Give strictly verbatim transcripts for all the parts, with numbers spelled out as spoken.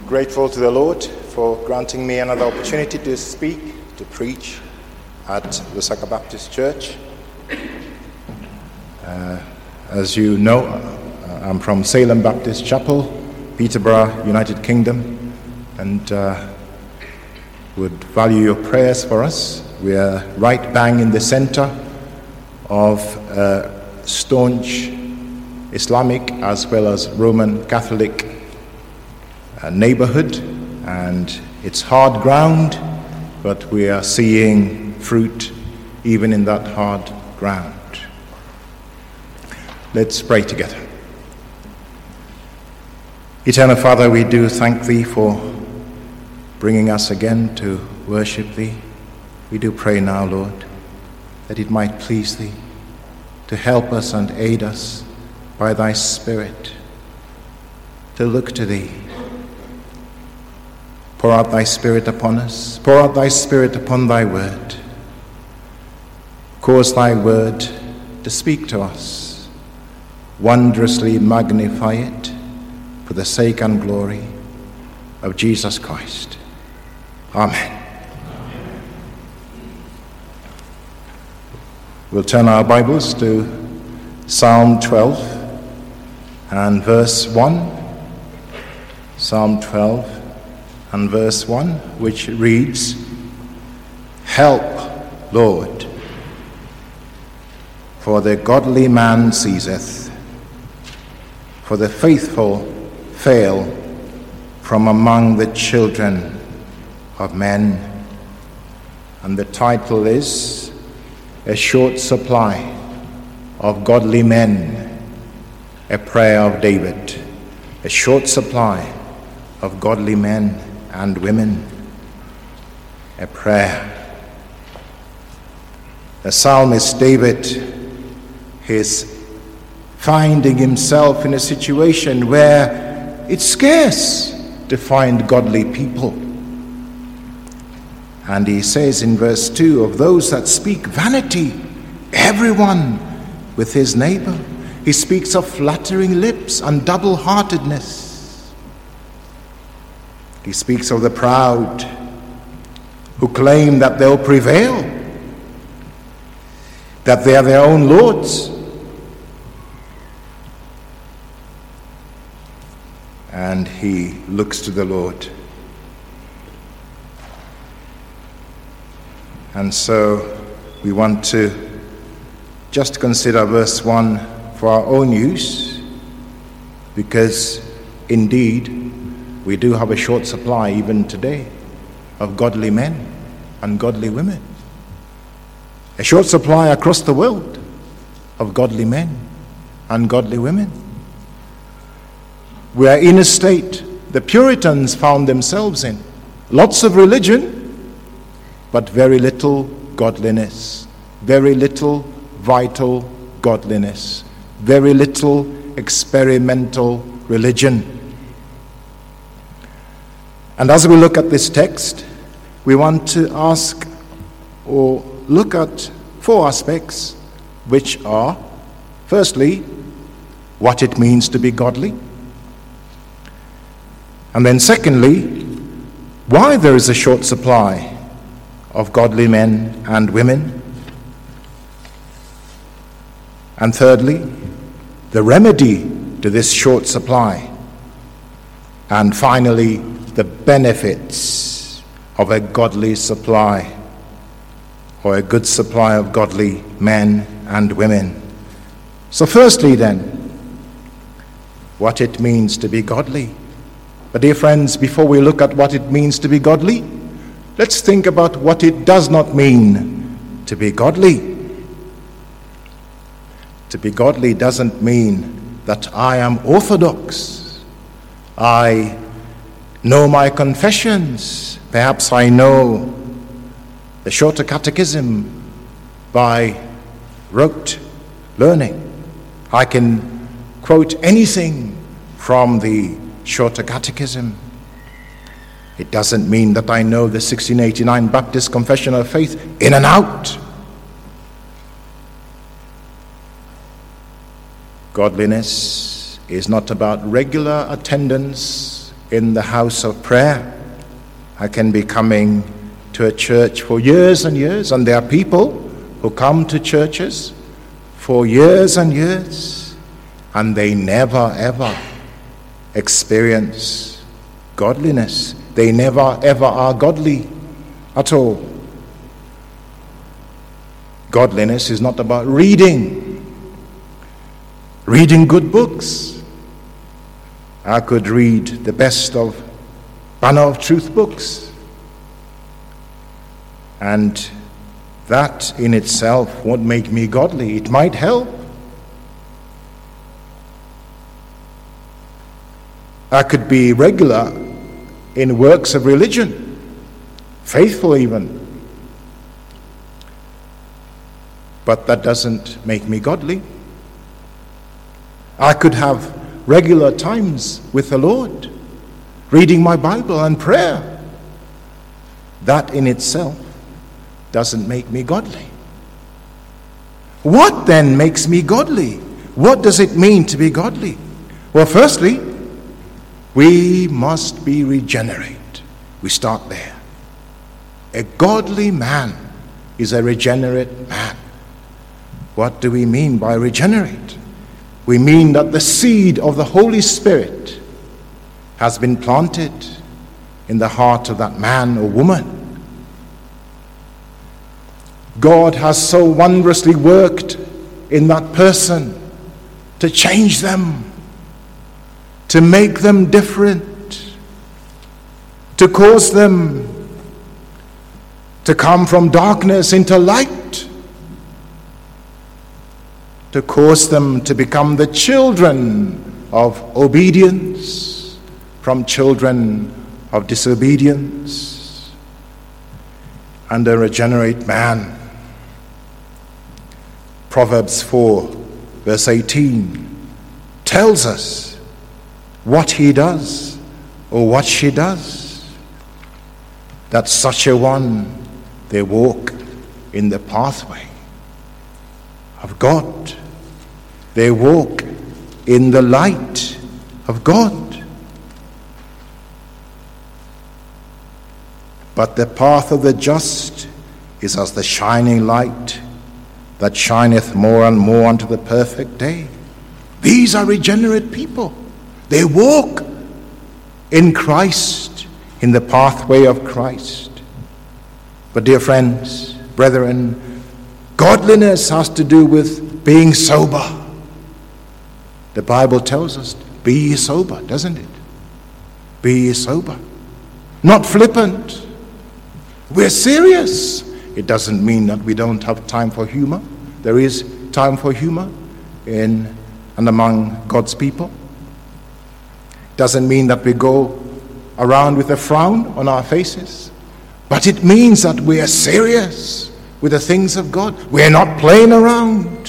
Grateful to the Lord for granting me another opportunity to speak, to preach at Lusaka Baptist Church. Uh, as you know, I'm from Salem Baptist Chapel, Peterborough, United Kingdom, and uh, would value your prayers for us. We are right bang in the center of uh, staunch Islamic as well as Roman Catholic uh, neighborhood, and it's hard ground, but we are seeing fruit even in that hard ground. Let's pray together. Eternal Father, we do thank Thee for bringing us again to worship Thee. We do pray now, Lord, that it might please Thee to help us and aid us by Thy Spirit to look to Thee. Pour out Thy Spirit upon us. Pour out Thy Spirit upon Thy word. Cause Thy word to speak to us. Wondrously magnify it for the sake and glory of Jesus Christ. Amen. We'll turn our Bibles to Psalm twelve and verse one. Psalm twelve and verse one, which reads, "Help, Lord, for the godly man ceaseth, for the faithful fail from among the children of men." And the title is "A Short Supply of Godly Men, a Prayer of David." A short supply of godly men and women, a prayer. The psalmist David is finding himself in a situation where it's scarce to find godly people. And he says in verse two, "Of those that speak vanity, everyone with his neighbor." He speaks of flattering lips and double-heartedness. He speaks of the proud who claim that they'll prevail, that they are their own lords. And he looks to the Lord. And so we want to just consider verse one for our own use, because indeed we do have a short supply even today of godly men and godly women. A short supply across the world of godly men and godly women. We are in a state the Puritans found themselves in. Lots of religion, but very little godliness. Very little vital godliness. Very little experimental religion. And as we look at this text, we want to ask or look at four aspects, which are, firstly, what it means to be godly. And then secondly, why there is a short supply of godly men and women. And thirdly, the remedy to this short supply. And finally, the benefits of a godly supply, or a good supply of godly men and women. So firstly then, what it means to be godly. But dear friends, before we look at what it means to be godly, let's think about what it does not mean to be godly. To be godly doesn't mean that I am orthodox. I know my confessions. Perhaps I know the Shorter Catechism by rote learning. I can quote anything from the Shorter Catechism. It doesn't mean that I know the sixteen eighty-nine Baptist Confession of Faith in and out. Godliness is not about regular attendance in the house of prayer. I can be coming to a church for years and years, and there are people who come to churches for years and years, and they never ever experience godliness. They never ever are godly at all. Godliness is not about reading, reading good books. I could read the best of Banner of Truth books, and that in itself won't make me godly. It might help. I could be regular in works of religion, faithful even, but that doesn't make me godly. I could have regular times with the Lord, reading my Bible and prayer. That in itself doesn't make me godly. What then makes me godly? What does it mean to be godly? Well, firstly, we must be regenerate. We start there. A godly man is a regenerate man. What do we mean by regenerate? We mean that the seed of the Holy Spirit has been planted in the heart of that man or woman. God has so wondrously worked in that person to change them, to make them different, to cause them to come from darkness into light, to cause them to become the children of obedience from children of disobedience, and a regenerate man. Proverbs four, verse eighteen tells us what he does or what she does, that such a one, they walk in the pathway of God. They walk in the light of God. But the path of the just is as the shining light that shineth more and more unto the perfect day. These are regenerate people. They walk in Christ, in the pathway of Christ. But dear friends, brethren, godliness has to do with being sober. The Bible tells us, be ye sober, doesn't it? Be ye sober. Not flippant. We're serious. It doesn't mean that we don't have time for humor. There is time for humor in and among God's people. Doesn't mean that we go around with a frown on our faces. But it means that we are serious with the things of God. We are not playing around.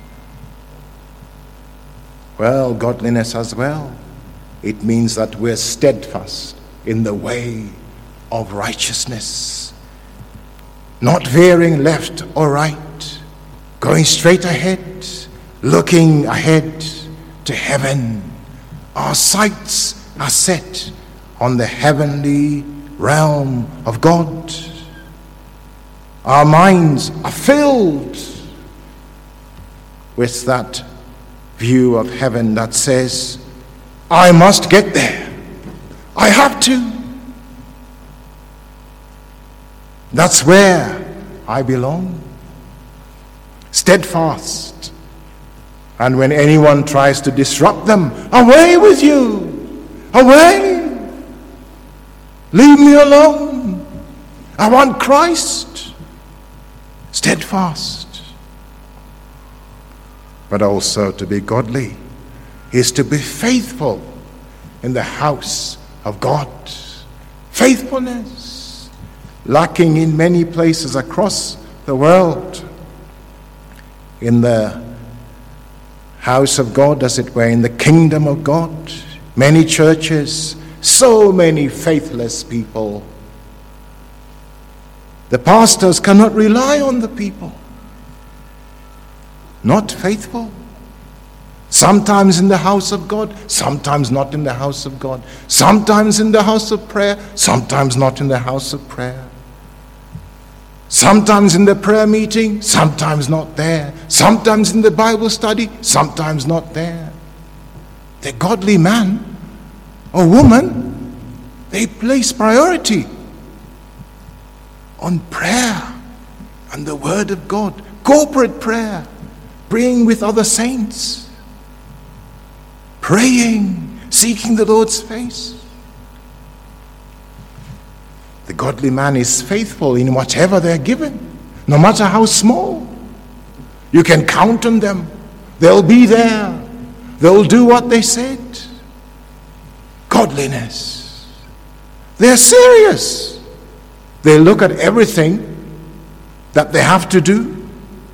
Well, godliness as well. It means that we're steadfast in the way of righteousness, not veering left or right, going straight ahead, looking ahead to heaven. Our sights are set on the heavenly realm of God. Our minds are filled with that view of heaven that says, I must get there. I have to. That's where I belong. Steadfast. And when anyone tries to disrupt them, away with you. Away. Leave me alone. I want Christ. Steadfast. But also to be godly is to be faithful in the house of God. Faithfulness, lacking in many places across the world. In the house of God, as it were, in the kingdom of God, many churches, so many faithless people. The pastors cannot rely on the people. Not faithful. Sometimes in the house of God, sometimes not in the house of God. Sometimes in the house of prayer, sometimes not in the house of prayer. Sometimes in the prayer meeting, sometimes not there. Sometimes in the Bible study, sometimes not there. The godly man or woman, they place priority on prayer and the Word of God. Corporate prayer, praying with other saints, praying, seeking the Lord's face. The godly man is faithful in whatever they're given, no matter how small. You can count on them. They'll be there. They'll do what they said. Godliness. They're serious. They look at everything that they have to do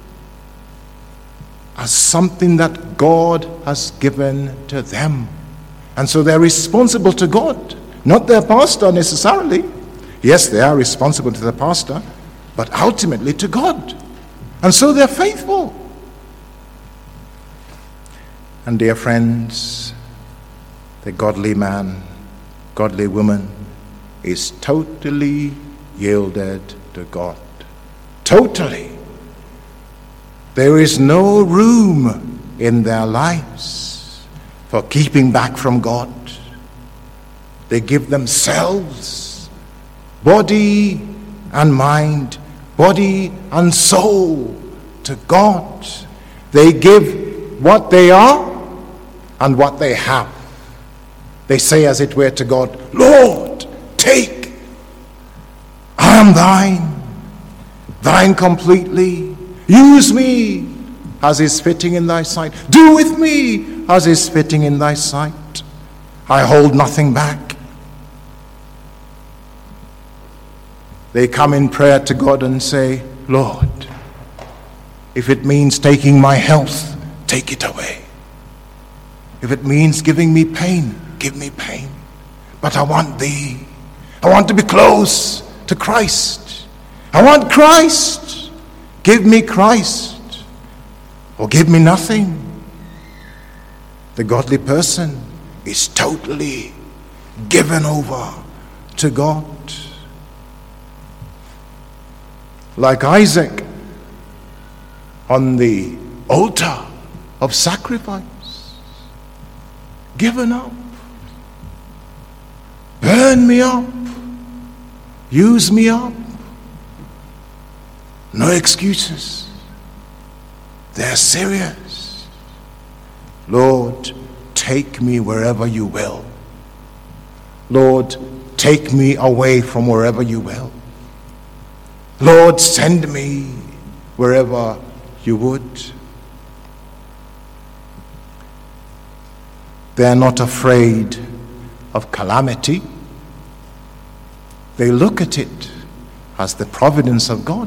as something that God has given to them. And so they're responsible to God, not their pastor necessarily. Yes, they are responsible to the pastor, but ultimately to God. And so they're faithful. And dear friends, the godly man, godly woman is totally yielded to God. Totally. There is no room in their lives for keeping back from God. They give themselves, body and mind, body and soul to God. They give what they are and what they have. They say, as it were, to God, Lord, take. I am thine, thine completely. Use me as is fitting in thy sight. Do with me as is fitting in thy sight. I hold nothing back. They come in prayer to God and say, Lord, if it means taking my health, take it away. If it means giving me pain, give me pain. But I want thee. I want to be close to Christ. I want Christ. Give me Christ. Or give me nothing. The godly person is totally given over to God. Like Isaac on the altar of sacrifice, given up. Burn me up. Use me up. No excuses. They're serious. Lord, take me wherever you will. Lord, take me away from wherever you will. Lord, send me wherever you would. They're not afraid of calamity. They look at it as the providence of God.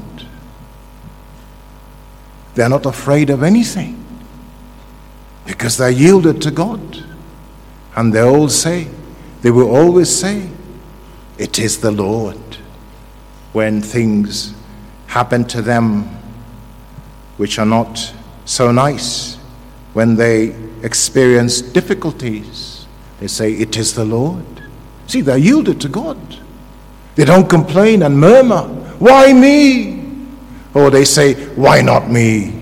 They're not afraid of anything because they're yielded to God. And they all say, they will always say, it is the Lord. When things happen to them which are not so nice, when they experience difficulties, they say, it is the Lord. See, they're yielded to God. They don't complain and murmur, why me? Or they say, why not me?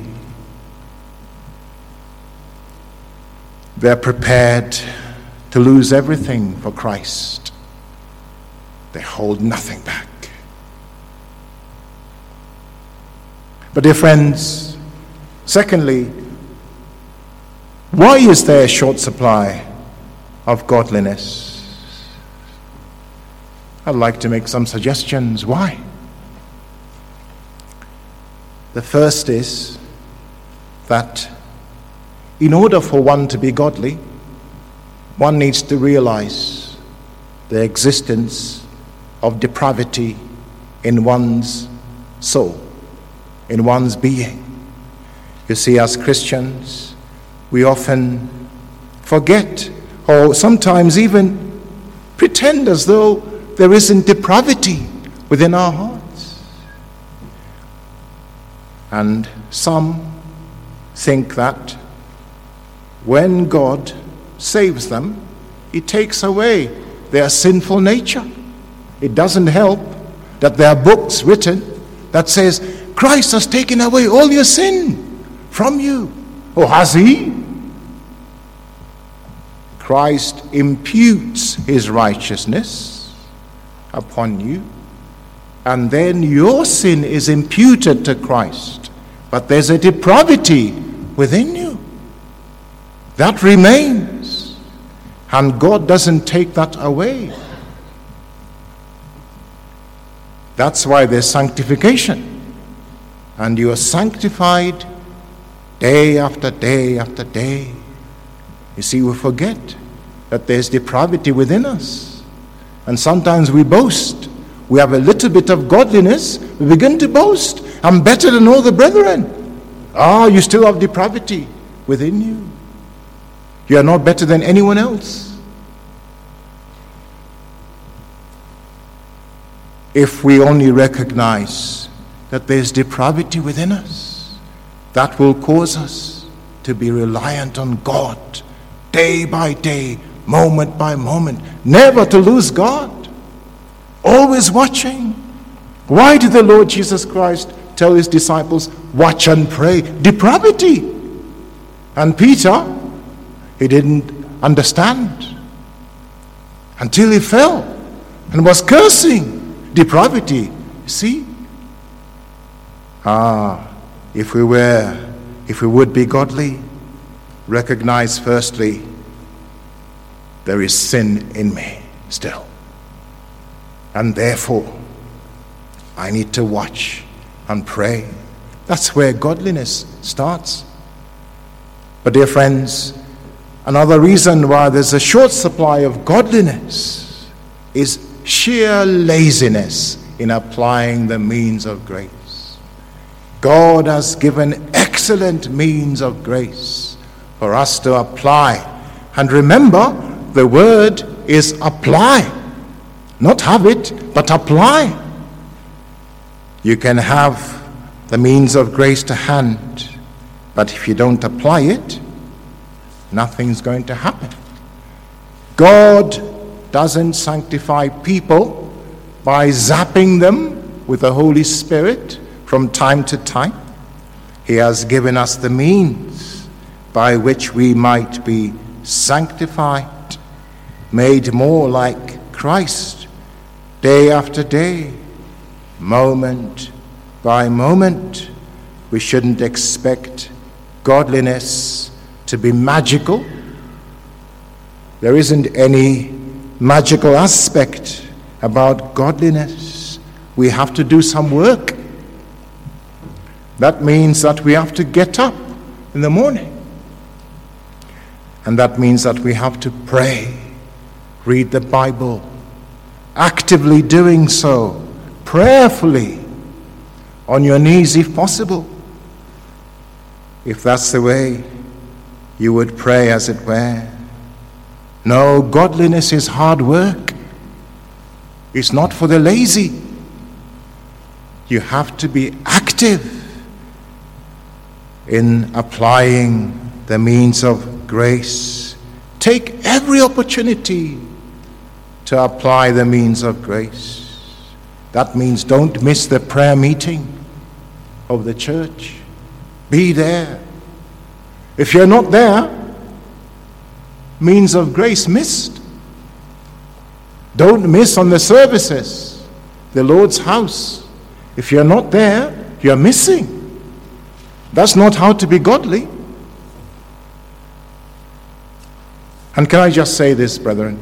They're prepared to lose everything for Christ. They hold nothing back. But dear friends, secondly, why is there a short supply of godliness? I'd like to make some suggestions. Why? The first is that in order for one to be godly, one needs to realize the existence of depravity in one's soul, in one's being. You see, as Christians, we often forget or sometimes even pretend as though there isn't depravity within our hearts. And some think that when God saves them, He takes away their sinful nature. It doesn't help that there are books written that says, Christ has taken away all your sin from you. Or has He? Christ imputes His righteousness upon you, and then your sin is imputed to Christ. But there's a depravity within you that remains, and God doesn't take that away. That's why there's sanctification, and you are sanctified day after day after day. You see, we forget that there's depravity within us, and sometimes we boast. We have a little bit of godliness, we begin to boast, I'm better than all the brethren. Ah, you still have depravity within you. You are not better than anyone else. If we only recognize that there's depravity within us, that will cause us to be reliant on God day by day, moment by moment, never to lose God, always watching. Why did the Lord Jesus Christ tell His disciples, watch and pray? Depravity. And Peter, he didn't understand until he fell and was cursing. Depravity. See? Ah, if we were, if we would be godly, recognize firstly, there is sin in me still. And therefore, I need to watch and pray. That's where godliness starts. But dear friends, another reason why there's a short supply of godliness is sheer laziness in applying the means of grace. God has given excellent means of grace for us to apply. And remember, the word is apply. Not have it, but apply. You can have the means of grace to hand, but if you don't apply it, nothing's going to happen. God doesn't sanctify people by zapping them with the Holy Spirit from time to time. He has given us the means by which we might be sanctified, made more like Christ, day after day, moment by moment. We shouldn't expect godliness to be magical. There isn't any magical aspect about godliness. We have to do some work. That means that we have to get up in the morning. And that means that we have to pray, read the Bible, actively doing so, prayerfully, on your knees if possible. If that's the way you would pray, as it were. No, godliness is hard work. It's not for the lazy. You have to be active in applying the means of grace. Take every opportunity to apply the means of grace. That means don't miss the prayer meeting of the church. Be there. If you're not there, means of grace missed. Don't miss on the services, the Lord's house. If you're not there, you're missing. That's not how to be godly. And can I just say this, brethren?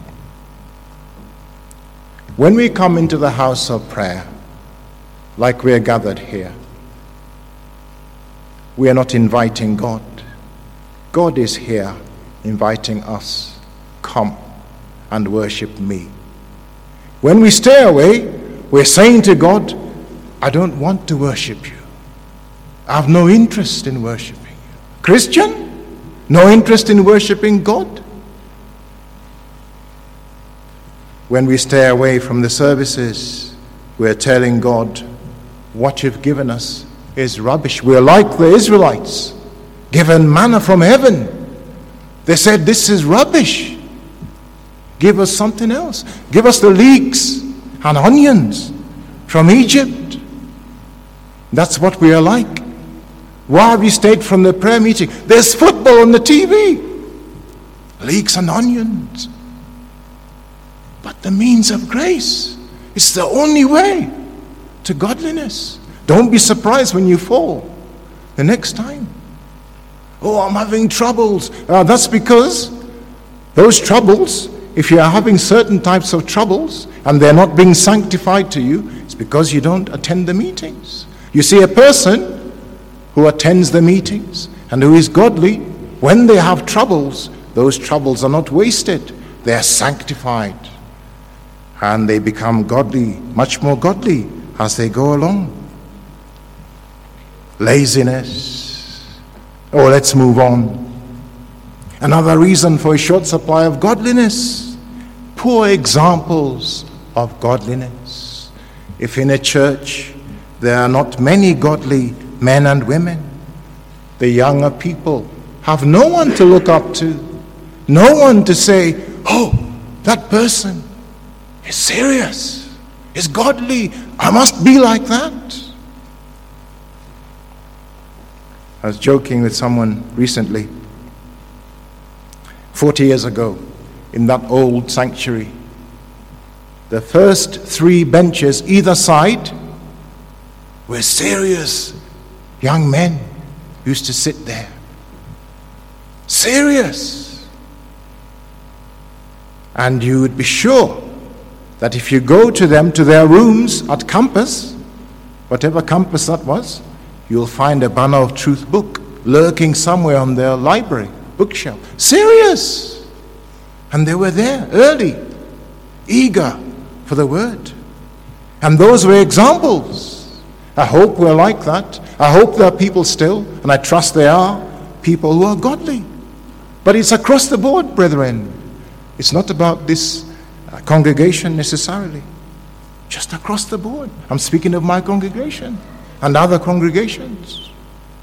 When we come into the house of prayer, like we are gathered here, we are not inviting God. God is here inviting us. Come and worship me. When we stay away, we're saying to God, I don't want to worship you. I have no interest in worshiping you. Christian, no interest in worshiping God. When we stay away from the services, we're telling God, what you've given us is rubbish. We're like the Israelites, given manna from heaven, They said, this is rubbish. Give us something else. Give us the leeks and onions from Egypt. That's what we are like. Why have you stayed from the prayer meeting? There's football on the T V. Leeks and onions. But the means of grace is the only way to godliness. Don't be surprised when you fall the next time. Oh, I'm having troubles. Uh, that's because those troubles, if you are having certain types of troubles and they're not being sanctified to you, it's because you don't attend the meetings. You see, a person who attends the meetings and who is godly, when they have troubles, those troubles are not wasted. They are sanctified. And they become godly, much more godly as they go along. Laziness. Oh, let's move on. Another reason for a short supply of godliness. Poor examples of godliness. If in a church there are not many godly men and women, the younger people have no one to look up to. No one to say, oh, that person is serious, is godly. I must be like that. I was joking with someone recently. Forty years ago, in that old sanctuary, the first three benches either side were serious young men used to sit there. Serious. And you would be sure that if you go to them, to their rooms at campus, whatever campus that was, you'll find a Banner of Truth book lurking somewhere on their library bookshelf. Serious. And they were there early, eager for the word. And those were examples. I hope we're like that. I hope there are people still, and I trust there are people who are godly. But it's across the board, brethren. It's not about this congregation necessarily. Just across the board. I'm speaking of my congregation and other congregations.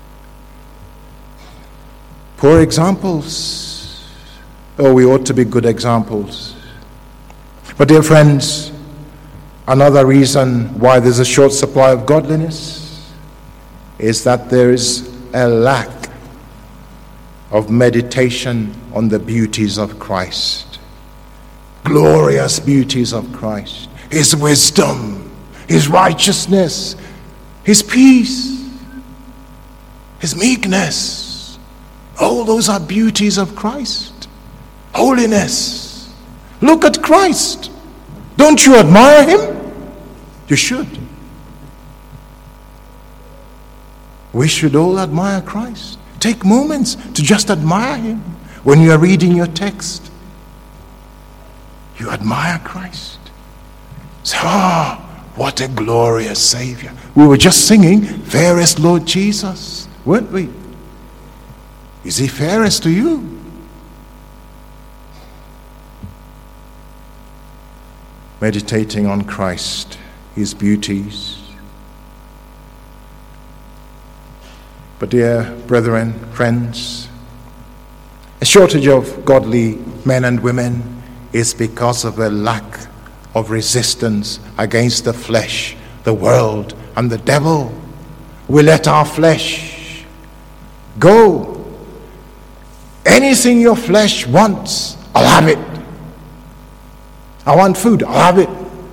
Poor examples. Oh, we ought to be good examples. But dear friends, another reason why there's a short supply of godliness is that there is a lack of meditation on the beauties of Christ. Glorious beauties of Christ. His wisdom, His righteousness, His peace, His meekness. All those are beauties of Christ. Holiness. Look at Christ. Don't you admire Him? You should. We should all admire Christ. Take moments to just admire Him. When you are reading your text, you admire Christ. Say, ah, what a glorious Savior. We were just singing, fairest Lord Jesus, weren't we? Is He fairest to you? Meditating on Christ, His beauties. But dear brethren, friends, a shortage of godly men and women is because of a lack of resistance against the flesh, the world, and the devil. We let our flesh go. Anything your flesh wants, I'll have it. I want food, I'll have it.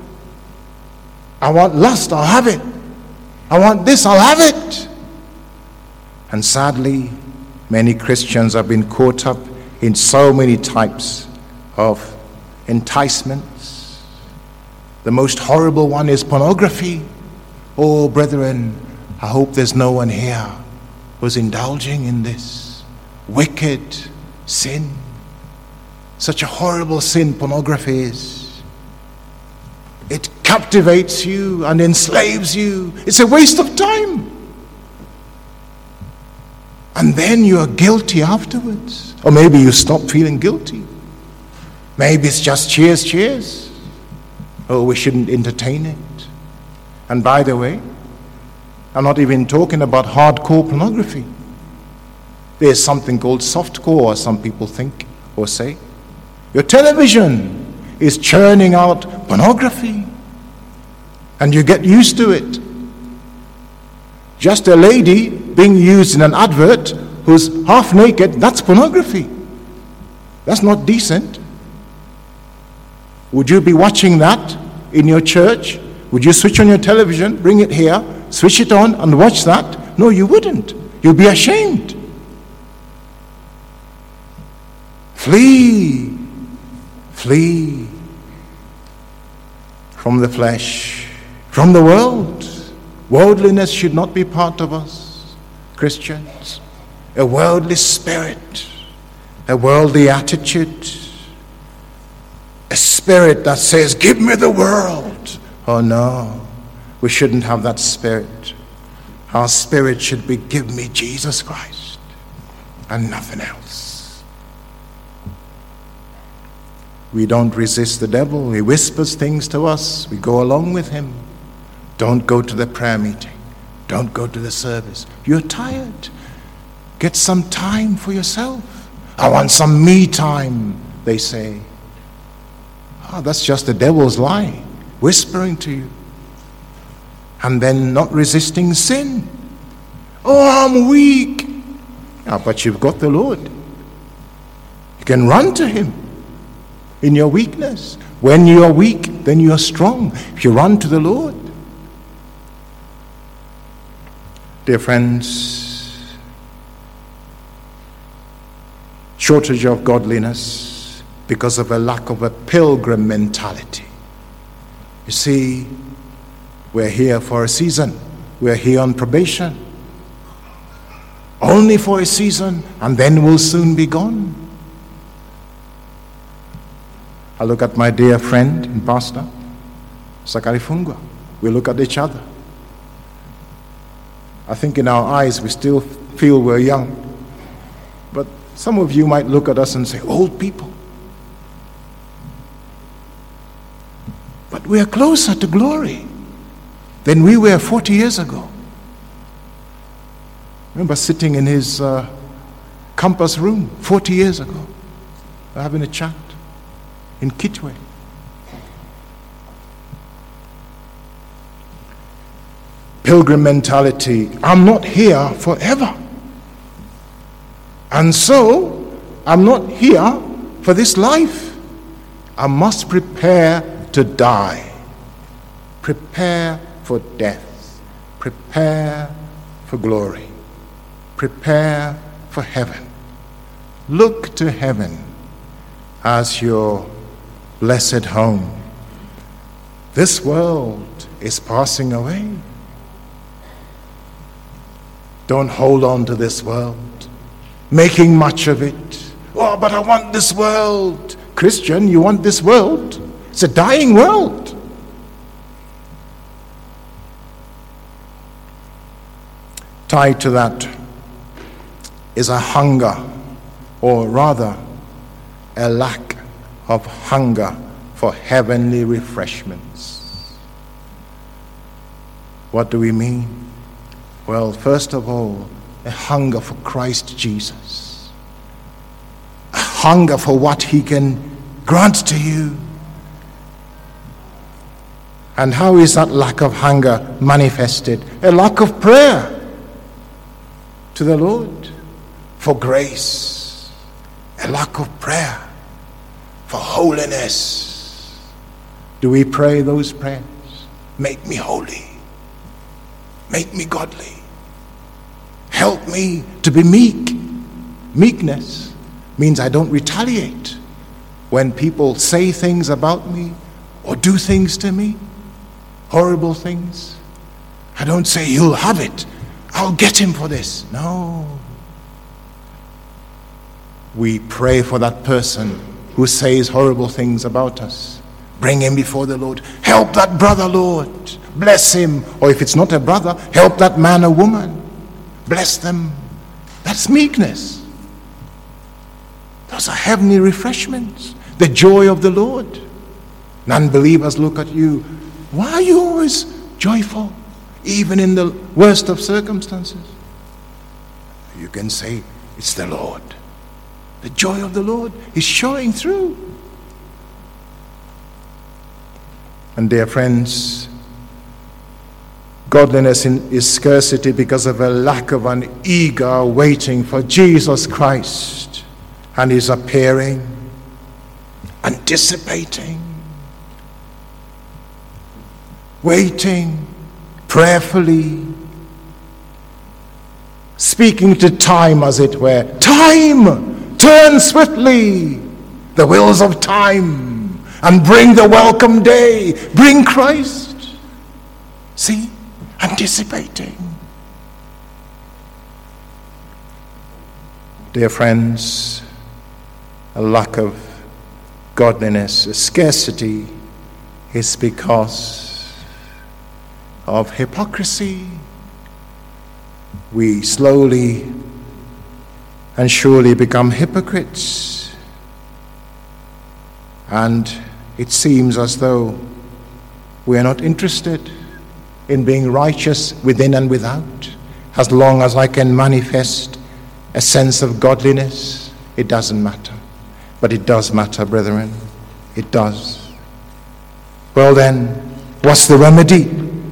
I want lust, I'll have it. I want this, I'll have it. And sadly, many Christians have been caught up in so many types of enticements. The most horrible one is pornography. Oh, brethren, I hope there's no one here who's indulging in this wicked sin. Such a horrible sin pornography is. It captivates you and enslaves you. It's a waste of time. And then you are guilty afterwards. Or maybe you stop feeling guilty. Maybe it's just cheers, cheers. Oh, we shouldn't entertain it. And by the way, I'm not even talking about hardcore pornography. There's something called softcore, some people think or say. Your television is churning out pornography, and you get used to it. Just a lady being used in an advert who's half naked, that's pornography. That's not decent. Would you be watching that in your church? Would you switch on your television, bring it here, switch it on and watch that? No, you wouldn't. You'd be ashamed. Flee, flee from the flesh, from the world. Worldliness should not be part of us, Christians. A worldly spirit, a worldly attitude, a spirit that says, give me the world. Oh no, we shouldn't have that spirit. Our spirit should be, give me Jesus Christ and nothing else. We don't resist the devil. He whispers things to us. We go along with him. Don't go to the prayer meeting. Don't go to the service. You're tired. Get some time for yourself. I want some me time, they say. Oh, that's just the devil's lie, whispering to you. And then not resisting sin. Oh, I'm weak. Ah, but you've got the Lord. You can run to him in your weakness. When you are weak, then you are strong. If you run to the Lord. Dear friends, shortage of godliness because of a lack of a pilgrim mentality. You see, we're here for a season. We're here on probation. Only for a season, and then we'll soon be gone. I look at my dear friend and pastor, Sakarifungwa. We look at each other. I think in our eyes we still feel we're young. But some of you might look at us and say, old people. But we are closer to glory than we were forty years ago. I remember sitting in his uh, campus room forty years ago, having a chat in Kitwe. Pilgrim mentality. I'm not here forever. And so, I'm not here for this life. I must prepare to die. Prepare for death. Prepare for glory. Prepare for heaven. Look to heaven as your blessed home. This world is passing away. Don't hold on to this world, making much of it. Oh, but I want this world. Christian, you want this world? It's a dying world. Tied to that is a hunger, or rather, a lack of hunger for heavenly refreshments. What do we mean? Well, first of all, a hunger for Christ Jesus. A hunger for what he can grant to you. And how is that lack of hunger manifested? A lack of prayer to the Lord for grace. A lack of prayer for holiness. Do we pray those prayers? Make me holy. Make me godly. Help me to be meek. Meekness means I don't retaliate when people say things about me or do things to me, horrible things. I don't say, you'll have it. I'll get him for this. No. We pray for that person who says horrible things about us. Bring him before the Lord. Help that brother, Lord. Bless him. Or if it's not a brother, help that man or woman. Bless them. That's meekness. Those are heavenly refreshments. The joy of the Lord. Non-believers look at you. Why are you always joyful? Even in the worst of circumstances. You can say, It's the Lord. The joy of the Lord is showing through. And dear friends, godliness in, is scarcity because of a lack of an eager waiting for Jesus Christ and his appearing, anticipating, waiting prayerfully, speaking to time as it were. Time, turn swiftly the wheels of time and bring the welcome day, bring Christ. See, anticipating. Dear friends, a lack of godliness, a scarcity is because of hypocrisy. We slowly and surely become hypocrites, and it seems as though we are not interested in being righteous within and without. As long as I can manifest a sense of godliness, it doesn't matter. But it does matter, brethren. It does. Well then, what's the remedy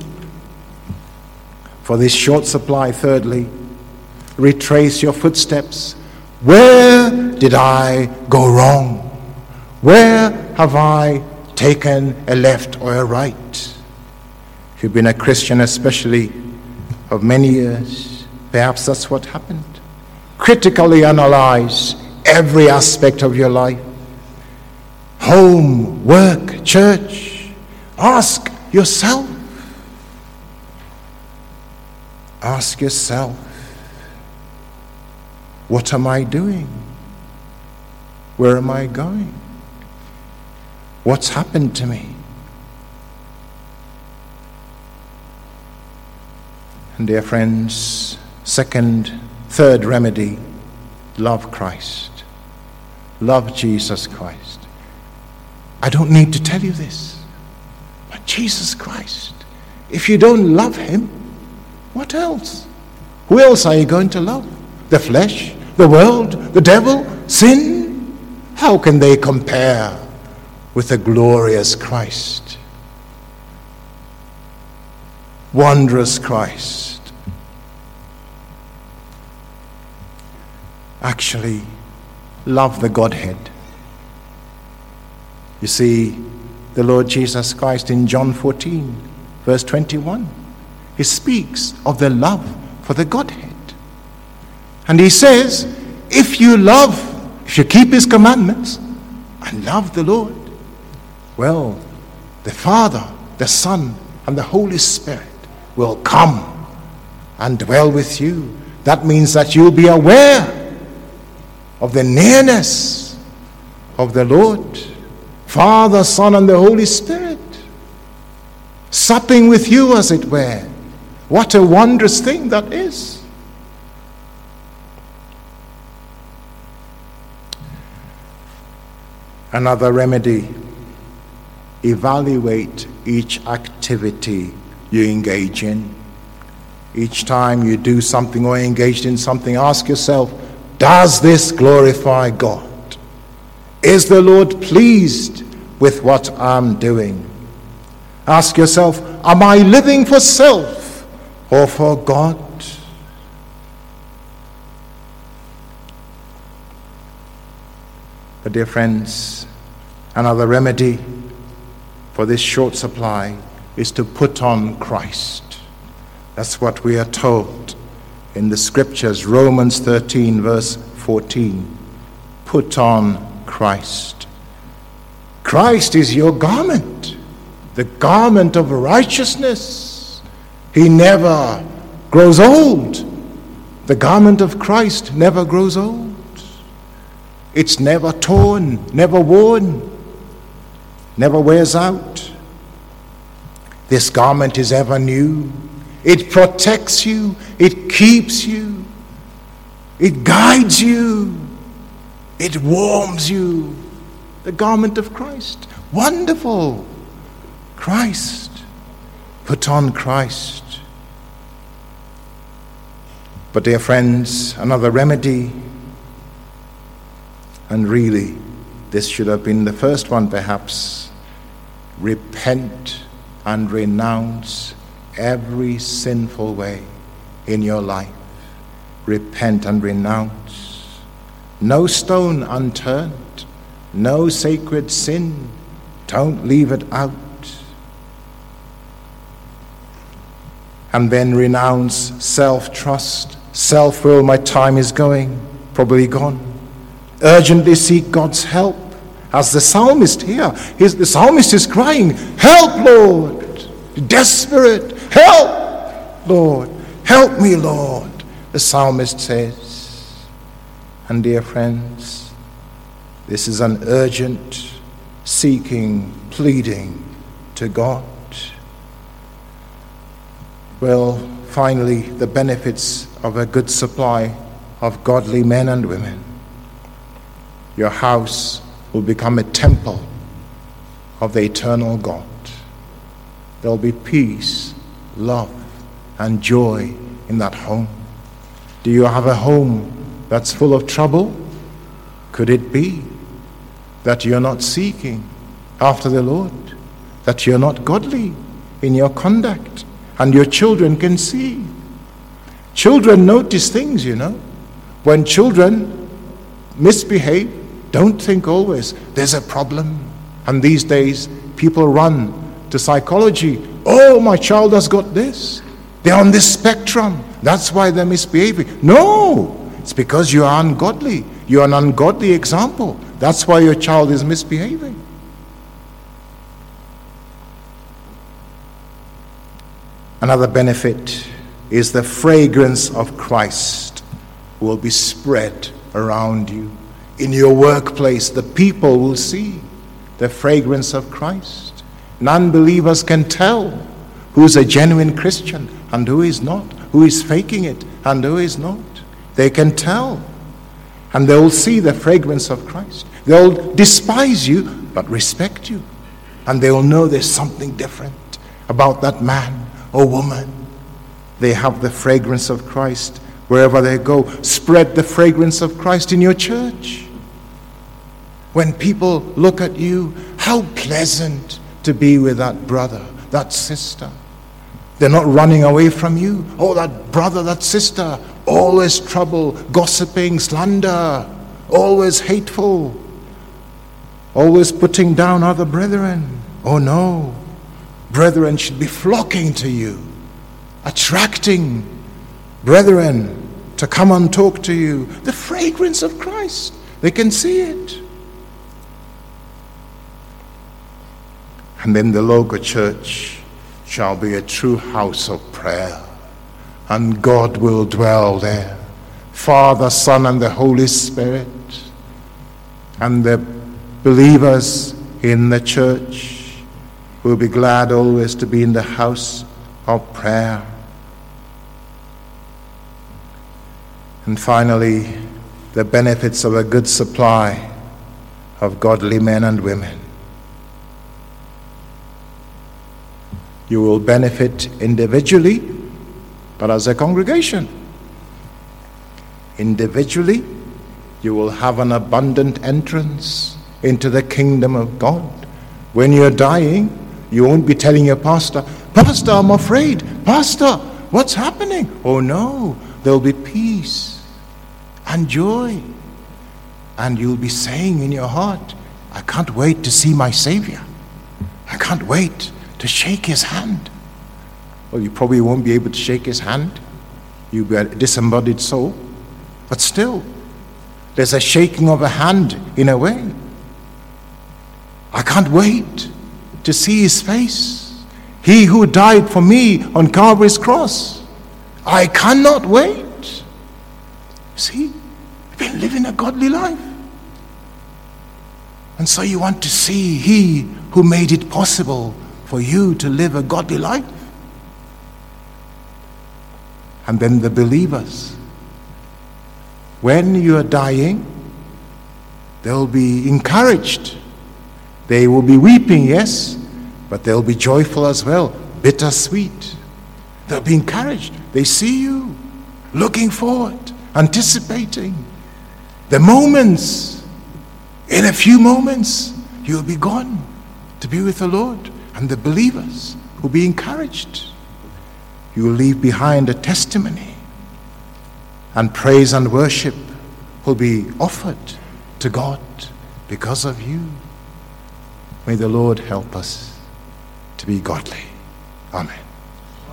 for this short supply? Thirdly, retrace your footsteps. Where did I go wrong? Where have I taken a left or a right? If you've been a Christian, especially of many years, perhaps that's what happened. Critically analyze every aspect of your life. Home, work, church. Ask yourself. Ask yourself, what am I doing? Where am I going? What's happened to me? And dear friends, second, third remedy, love Christ. Love Jesus Christ. I don't need to tell you this, but Jesus Christ. If you don't love him, what else? Who else are you going to love? The flesh, the world, the devil, sin? How can they compare with the glorious Christ? Wondrous Christ. Actually, love the Godhead. You see, the Lord Jesus Christ in John fourteen, verse twenty-one, he speaks of the love for the Godhead. And he says, if you love, if you keep his commandments and love the Lord, well, the Father, the Son, and the Holy Spirit will come and dwell with you. That means that you'll be aware of the nearness of the Lord, Father, Son, and the Holy Spirit, supping with you, as it were. What a wondrous thing that is. Another remedy: evaluate each activity you engage in. Each time you do something or engaged in something, ask yourself, does this glorify God? Is the Lord pleased with what I'm doing? Ask yourself, am I living for self or for God? But dear friends, another remedy for this short supply is to put on Christ. That's what we are told in the scriptures, Romans thirteen, verse fourteen. Put on Christ. Christ is your garment, the garment of righteousness. He never grows old. The garment of Christ never grows old. It's never torn, never worn, never wears out. This garment is ever new. It protects you. It keeps you. It guides you. It warms you. The garment of Christ. Wonderful. Christ. Put on Christ. But dear friends, another remedy And really, this should have been the first one perhaps. Repent and renounce every sinful way in your life. Repent and renounce. No stone unturned, no sacred sin. Don't leave it out. And then renounce self-trust, self-will. My time is going, probably gone. Urgently seek God's help. As the psalmist here, his, the psalmist is crying, help, Lord. Desperate, help, Lord. Help me, Lord, the psalmist says. And dear friends, this is an urgent seeking, pleading to God. Well, finally, the benefits of a good supply of godly men and women. Your house will become a temple of the eternal God. There will be peace, love, and joy in that home. Do you have a home that's full of trouble? Could it be that you're not seeking after the Lord, that you're not godly in your conduct, and your children can see? Children notice things, you know. When children misbehave, don't think always there's a problem. And these days, people run to psychology. Oh, my child has got this. They're on this spectrum. That's why they're misbehaving. No, it's because you are ungodly. You're an ungodly example. That's why your child is misbehaving. Another benefit is the fragrance of Christ will be spread around you. In your workplace, the people will see the fragrance of Christ. Non-believers can tell who's a genuine Christian and who is not, who is faking it and who is not. They can tell. And they will see the fragrance of Christ. They'll despise you, but respect you. And they will know there's something different about that man or woman. They have the fragrance of Christ wherever they go. Spread the fragrance of Christ in your church. When people look at you, how pleasant to be with that brother, that sister. They're not running away from you. Oh, that brother, that sister, always trouble, gossiping, slander, always hateful, always putting down other brethren. Oh no, brethren should be flocking to you, attracting brethren to come and talk to you. The fragrance of Christ, they can see it. And then the local church shall be a true house of prayer, and God will dwell there. Father, Son, and the Holy Spirit, and the believers in the church will be glad always to be in the house of prayer. And finally, the benefits of a good supply of godly men and women. You will benefit individually, but as a congregation. Individually, you will have an abundant entrance into the kingdom of God. When you're dying, you won't be telling your pastor, Pastor, I'm afraid. Pastor, what's happening? Oh no, there'll be peace and joy. And you'll be saying in your heart, I can't wait to see my Savior. I can't wait to shake his hand. Well, you probably won't be able to shake his hand. You'll be a disembodied soul. But still, there's a shaking of a hand in a way. I can't wait to see his face. He who died for me on Calvary's cross. I cannot wait. See, you've been living a godly life. And so you want to see he who made it possible for you to live a godly life. And then the believers, when you are dying, they'll be encouraged. They will be weeping, yes, but they'll be joyful as well, bittersweet. They'll be encouraged. They see you, looking forward, anticipating the moments In a few moments, you'll be gone to be with the Lord, and the believers will be encouraged. You will leave behind a testimony, and praise and worship will be offered to God because of you. May the Lord help us to be godly. Amen.